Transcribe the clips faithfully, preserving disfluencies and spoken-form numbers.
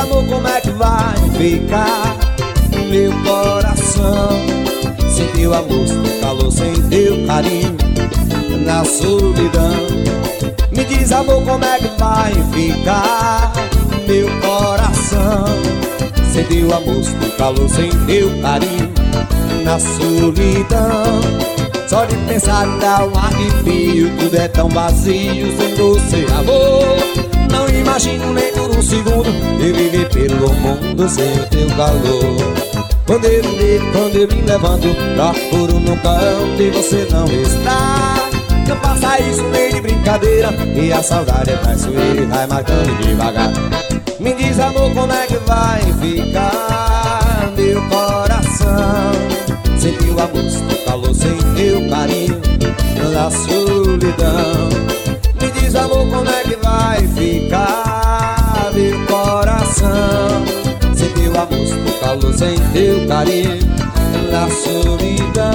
amor, como é que vai ficar meu coração sem teu amor, sem teu calor, sem teu carinho, na solidão? Me diz, amor, como é que vai ficar meu coração sem teu amor, sem teu calor, sem teu carinho, na solidão? Só de pensar em dar um arrepio, tudo é tão vazio sem você, amor. Não imagino nem por um segundo eu viver pelo mundo sem o teu calor. Quando eu me deito, quando eu me levanto, procuro no canto e você não está. Não faça isso nem de brincadeira, e a saudade é traiçoeira e vai matando devagar. Me diz, amor, como é que vai ficar meu coração sem teu amor, sem teu calor, sem teu carinho, na solidão? Me diz, amor, como é que vai ficar meu coração sem teu amor, sem teu calor, sem teu carinho, na solidão?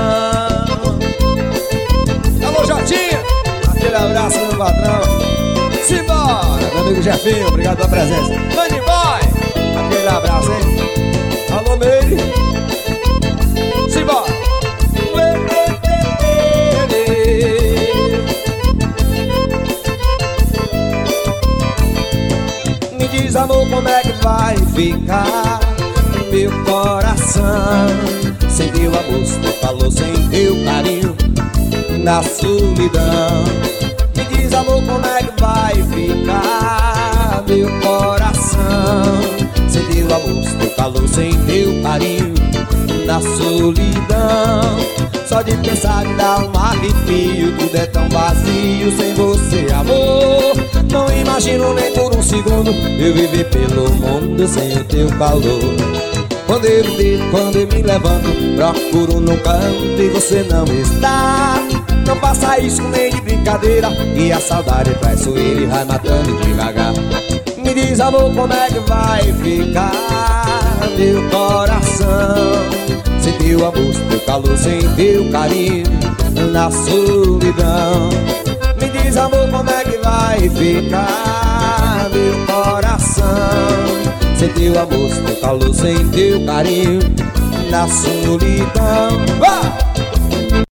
Alô, Jotinha, aquele abraço, meu patrão. Simbora, meu amigo Jefinho, obrigado pela presença. Money Boy, aquele abraço, hein? Alô, Meire. Simbora. Me diz, amor, como é que vai ficar meu coração sem teu amor, sem teu calor, sem teu carinho, na solidão? Me diz, amor, como é que vai ficar meu coração sem teu amor, sem teu calor, sem teu carinho, na solidão? Só de pensar em dar um arrepio, tudo é tão vazio sem você, amor. Não imagino nem por um segundo eu viver pelo mundo sem o teu calor. Quando eu me deito, quando eu me levanto, procuro no canto e você não está. Não faça isso nem de brincadeira, e a saudade é traiçoeira e vai matando devagar. Me diz, amor, como é que vai ficar meu coração sem teu amor, sem teu calor, sem teu carinho, na solidão? Me diz, amor, como é que vai ficar meu coração sem teu amor, sem teu calor, sem teu carinho, na solidão? Ah!